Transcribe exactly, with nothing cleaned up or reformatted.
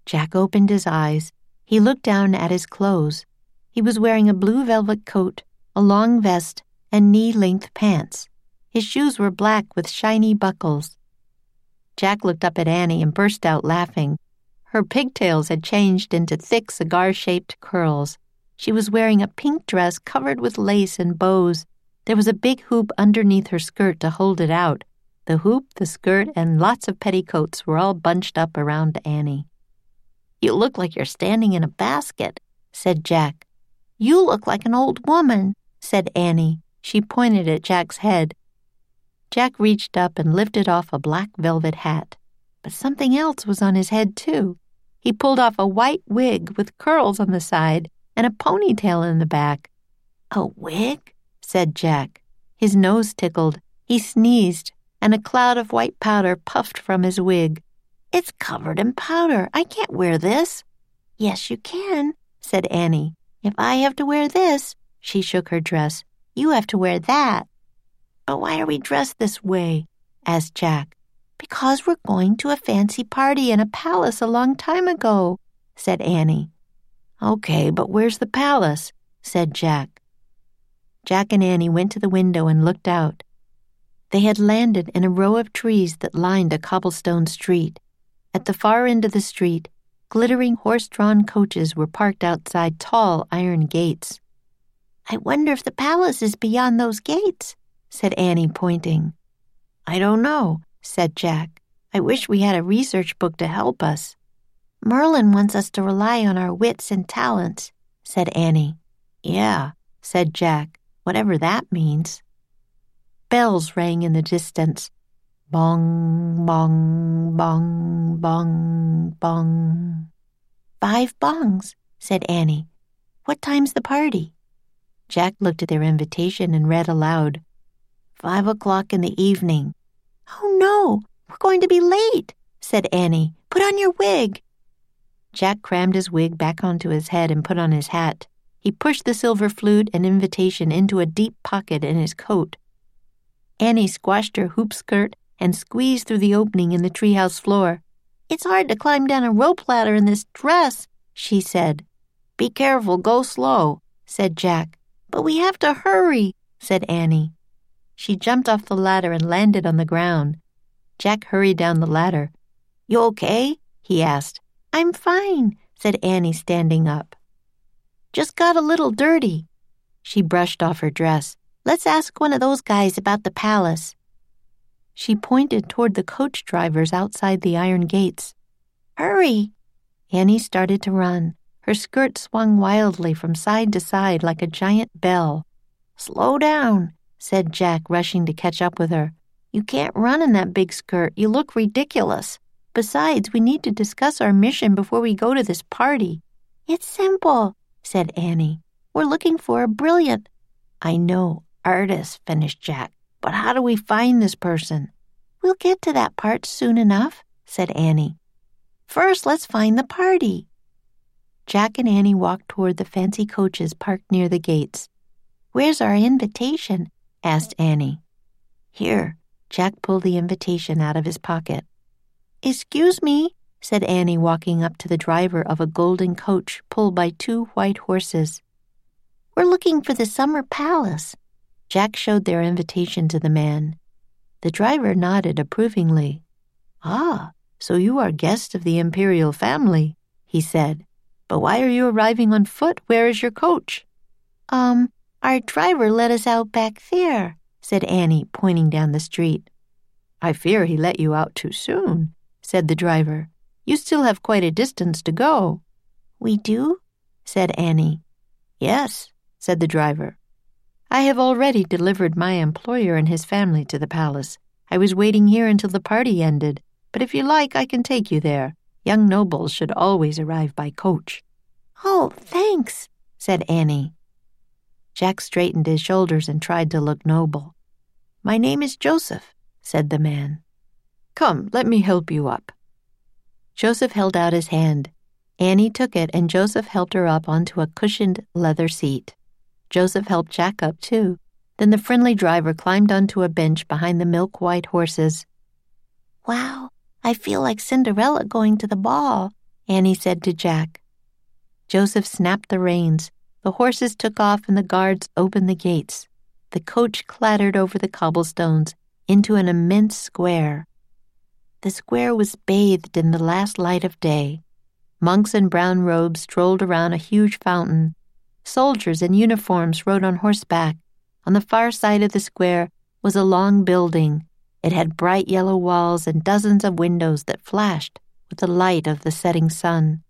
Jack opened his eyes. He looked down at his clothes. He was wearing a blue velvet coat, a long vest, and knee-length pants. His shoes were black with shiny buckles. Jack looked up at Annie and burst out laughing. Her pigtails had changed into thick cigar-shaped curls. She was wearing a pink dress covered with lace and bows. There was a big hoop underneath her skirt to hold it out. The hoop, the skirt, and lots of petticoats were all bunched up around Annie. "You look like you're standing in a basket," said Jack. "You look like an old woman," said Annie. She pointed at Jack's head. Jack reached up and lifted off a black velvet hat. But something else was on his head, too. He pulled off a white wig with curls on the side and a ponytail in the back. "A wig?" said Jack. His nose tickled. He sneezed, and a cloud of white powder puffed from his wig. "It's covered in powder. I can't wear this." "Yes, you can," said Annie. "If I have to wear this," she shook her dress, "you have to wear that." "But why are we dressed this way?" asked Jack. "Because we're going to a fancy party in a palace a long time ago," said Annie. "Okay, but where's the palace?" said Jack. Jack and Annie went to the window and looked out. They had landed in a row of trees that lined a cobblestone street. At the far end of the street, glittering horse-drawn coaches were parked outside tall iron gates. "I wonder if the palace is beyond those gates," said Annie, pointing. "I don't know," said Jack. "I wish we had a research book to help us." "Merlin wants us to rely on our wits and talents," said Annie. "Yeah," said Jack, "whatever that means." Bells rang in the distance. Bong, bong, bong, bong, bong. "Five bongs," said Annie. "What time's the party?" Jack looked at their invitation and read aloud. "Five o'clock in the evening." "Oh, no, we're going to be late," said Annie. "Put on your wig." Jack crammed his wig back onto his head and put on his hat. He pushed the silver flute and invitation into a deep pocket in his coat. Annie squashed her hoop skirt and squeezed through the opening in the treehouse floor. "It's hard to climb down a rope ladder in this dress," she said. "Be careful, go slow," said Jack. "But we have to hurry," said Annie. She jumped off the ladder and landed on the ground. Jack hurried down the ladder. "You okay?" he asked. "I'm fine," said Annie, standing up. "Just got a little dirty." She brushed off her dress. "Let's ask one of those guys about the palace." She pointed toward the coach drivers outside the iron gates. "Hurry!" Annie started to run. Her skirt swung wildly from side to side like a giant bell. "Slow down," said Jack, rushing to catch up with her. "You can't run in that big skirt. You look ridiculous. Besides, we need to discuss our mission before we go to this party." "It's simple," said Annie. "We're looking for a brilliant—" "I know, artist," finished Jack. "But how do we find this person?" "We'll get to that part soon enough," said Annie. "First, let's find the party." Jack and Annie walked toward the fancy coaches parked near the gates. "Where's our invitation?" asked Annie. "Here." Jack pulled the invitation out of his pocket. "Excuse me," said Annie, walking up to the driver of a golden coach pulled by two white horses. "We're looking for the Summer Palace." Jack showed their invitation to the man. The driver nodded approvingly. "Ah, so you are guests of the imperial family," he said. "But why are you arriving on foot? Where is your coach?" Um, our driver let us out back there," said Annie, pointing down the street. "I fear he let you out too soon," said the driver. "You still have quite a distance to go." "We do?" said Annie. "Yes," said the driver. "I have already delivered my employer and his family to the palace. I was waiting here until the party ended, but if you like, I can take you there. Young nobles should always arrive by coach." "Oh, thanks," said Annie. Jack straightened his shoulders and tried to look noble. "My name is Joseph," said the man. "Come, let me help you up." Joseph held out his hand. Annie took it, and Joseph helped her up onto a cushioned leather seat. Joseph helped Jack up, too. Then the friendly driver climbed onto a bench behind the milk-white horses. "Wow, I feel like Cinderella going to the ball," Annie said to Jack. Joseph snapped the reins. The horses took off and the guards opened the gates. The coach clattered over the cobblestones into an immense square. The square was bathed in the last light of day. Monks in brown robes strolled around a huge fountain. Soldiers in uniforms rode on horseback. On the far side of the square was a long building. It had bright yellow walls and dozens of windows that flashed with the light of the setting sun.